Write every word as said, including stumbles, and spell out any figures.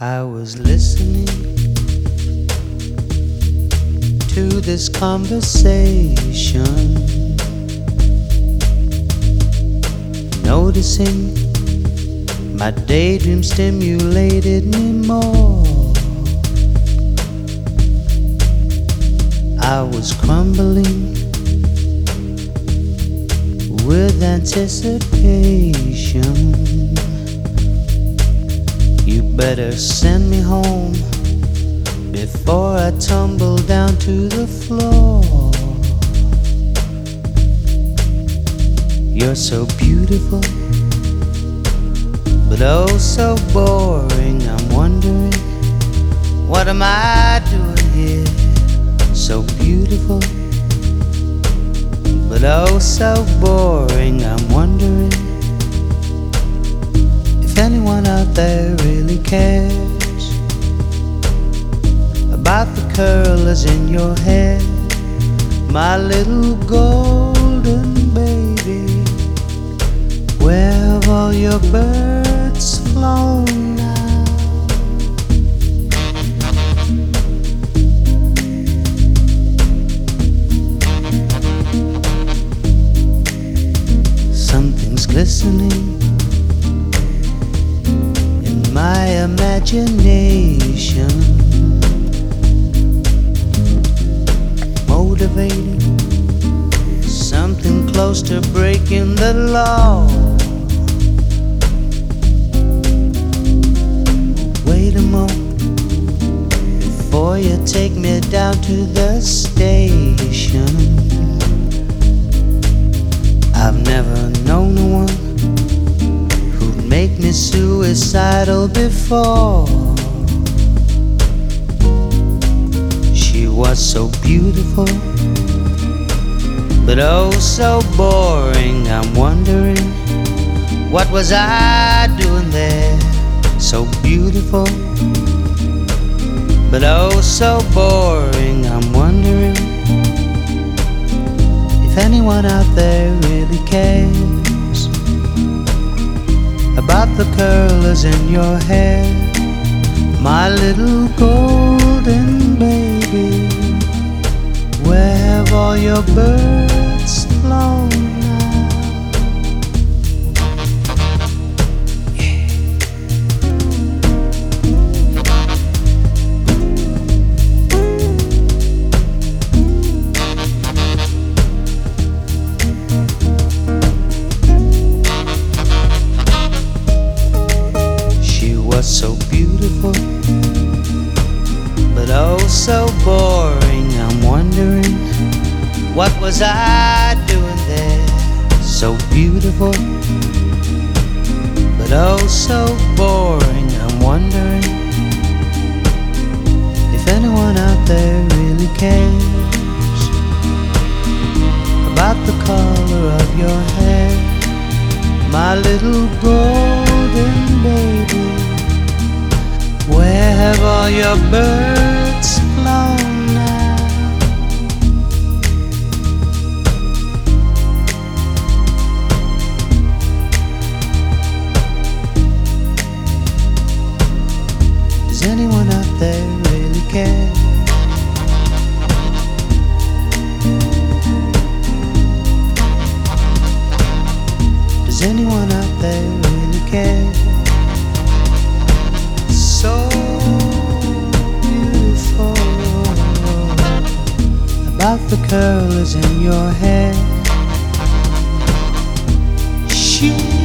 I was listening to this conversation, noticing my daydream stimulated me more. I was crumbling with anticipation. You better send me home before I tumble down to the floor. You're so beautiful, but oh so boring. I'm wondering, what am I doing here? So beautiful, but oh so boring. I'm wondering if anyone out there really cares about the curlers in your hair, my little golden baby. Where have all your birds flown now? Something's glistening in my imagination, motivating something close to breaking the law. Wait a moment before you take me down to the station. I've never known a one who'd make me suicidal before. She was so beautiful, but oh so boring. I'm wondering, what was I doing there? So beautiful, but oh so boring. I'm wondering if anyone out there really cares about the curlers in your hair, my little golden baby. Where have all your birds flown now? Yeah. She was so beautiful, but oh so boring. I'm wondering, what was I doing there? So beautiful, but oh so boring. I'm wondering if anyone out there really cares about the color of your hair, my little golden baby. Where have all your birds flown now? Does anyone out there really care? Does anyone out there really care? So beautiful, about the curlers in your hair. She